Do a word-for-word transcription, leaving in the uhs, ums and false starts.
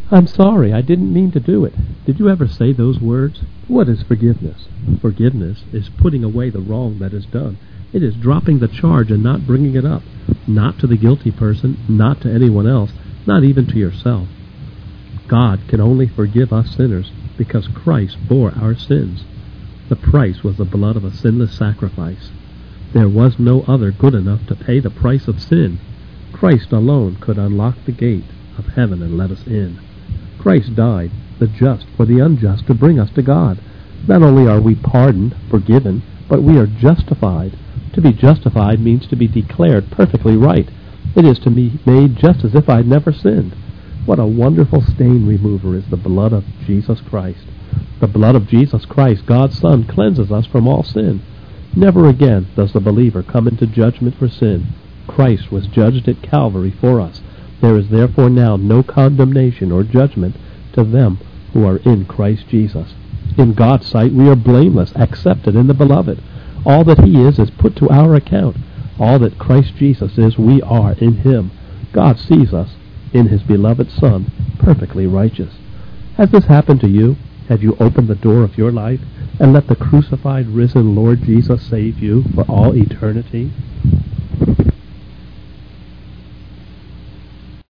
I'm sorry, I didn't mean to do it. Did you ever say those words? What is forgiveness? Forgiveness is putting away the wrong that is done. It is dropping the charge and not bringing it up, not to the guilty person, not to anyone else, not even to yourself. God can only forgive us sinners because Christ bore our sins. The price was the blood of a sinless sacrifice. There was no other good enough to pay the price of sin. Christ alone could unlock the gate of heaven and let us in. Christ died, the just for the unjust, to bring us to God. Not only are we pardoned, forgiven, but we are justified. To be justified means to be declared perfectly right. It is to be made just as if I'd never sinned. What a wonderful stain remover is the blood of Jesus Christ. The blood of Jesus Christ, God's Son, cleanses us from all sin. Never again does the believer come into judgment for sin. Christ was judged at Calvary for us. There is therefore now no condemnation or judgment to them who are in Christ Jesus. In God's sight we are blameless, accepted in the Beloved. All that He is is put to our account. All that Christ Jesus is, we are in Him. God sees us in His beloved Son, perfectly righteous. Has this happened to you? Have you opened the door of your life and let the crucified, risen Lord Jesus save you for all eternity?